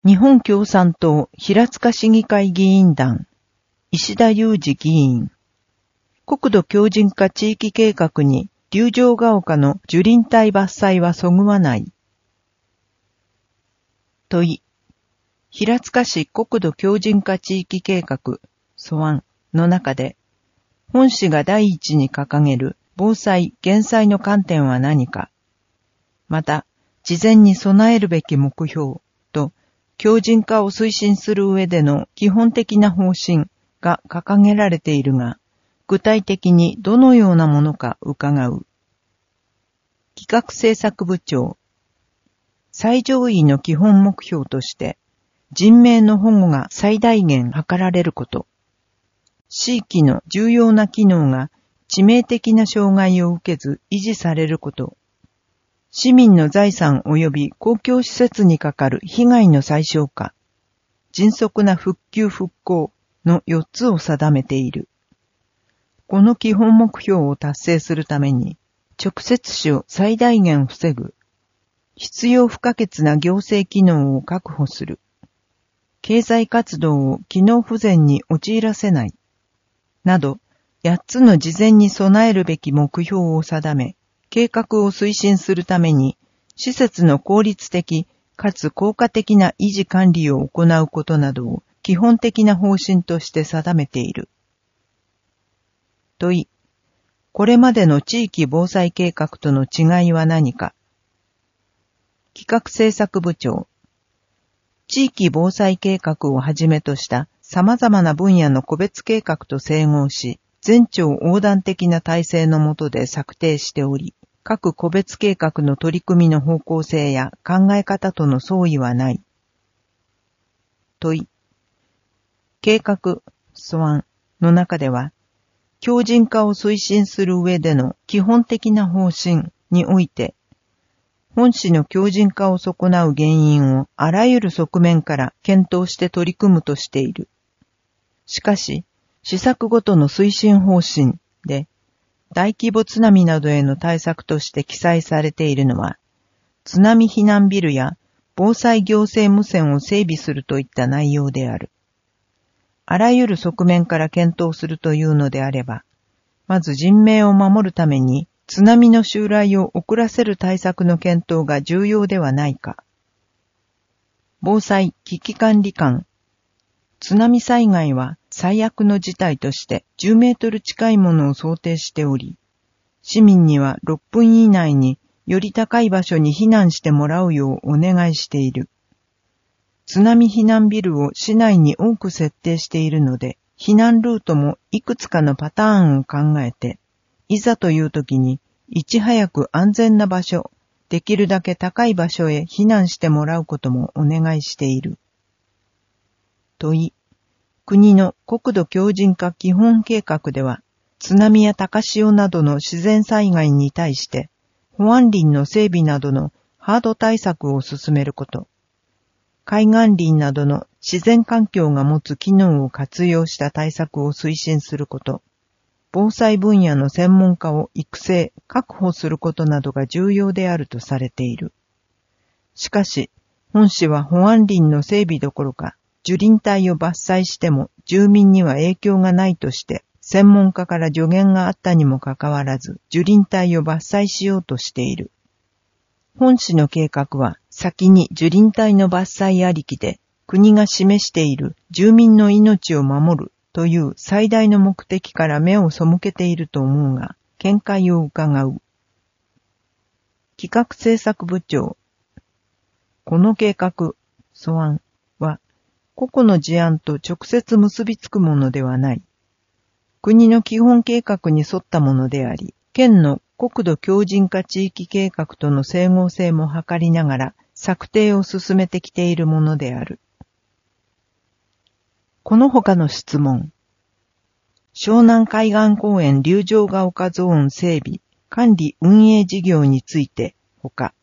日本共産党平塚市議会議員団、石田祐二議員。国土強靭化地域計画に竜城ヶ丘の樹林帯伐採はそぐわない。問い。平塚市国土強靭化地域計画素案の中で、本市が第一に掲げる防災・減災の観点は何か。また、事前に備えるべき目標と、強靭化を推進する上での基本的な方針が掲げられているが、具体的にどのようなものか伺う。企画政策部長。最上位の基本目標として、人命の保護が最大限図られること。地域の重要な機能が致命的な障害を受けず維持されること。市民の財産及び公共施設にかかる被害の最小化、迅速な復旧復興の4つを定めている。この基本目標を達成するために、直接死を最大限防ぐ、必要不可欠な行政機能を確保する、経済活動を機能不全に陥らせない、など、8つの事前に備えるべき目標を定め、計画を推進するために、施設の効率的かつ効果的な維持管理を行うことなどを基本的な方針として定めている。問い。これまでの地域防災計画との違いは何か。企画政策部長。地域防災計画をはじめとした様々な分野の個別計画と整合し、全庁横断的な体制の下で策定しており、各個別計画の取り組みの方向性や考え方との相違はない。問い。計画、素案の中では、強靭化を推進する上での基本的な方針において、本市の強靭化を損なう原因をあらゆる側面から検討して取り組むとしている。しかし、施策ごとの推進方針で、大規模津波などへの対策として記載されているのは、津波避難ビルや防災行政無線を整備するといった内容である。あらゆる側面から検討するというのであれば、まず人命を守るために津波の襲来を遅らせる対策の検討が重要ではないか。防災危機管理官。津波災害は最悪の事態として10メートル近いものを想定しており、市民には6分以内により高い場所に避難してもらうようお願いしている。津波避難ビルを市内に多く設定しているので、避難ルートもいくつかのパターンを考えて、いざという時にいち早く安全な場所、できるだけ高い場所へ避難してもらうこともお願いしている。問い。国の国土強靭化基本計画では、津波や高潮などの自然災害に対して、保安林の整備などのハード対策を進めること、海岸林などの自然環境が持つ機能を活用した対策を推進すること、防災分野の専門家を育成、確保することなどが重要であるとされている。しかし、本市は保安林の整備どころか、樹林帯を伐採しても住民には影響がないとして、専門家から助言があったにもかかわらず、樹林帯を伐採しようとしている。本市の計画は、先に樹林帯の伐採ありきで、国が示している住民の命を守るという最大の目的から目を背けていると思うが、見解を伺う。企画政策部長。この計画、素案は、個々の事案と直接結びつくものではない。国の基本計画に沿ったものであり、県の国土強靭化地域計画との整合性も図りながら策定を進めてきているものである。この他の質問。湘南海岸公園竜城ヶ丘ゾーン整備、管理運営事業について、他。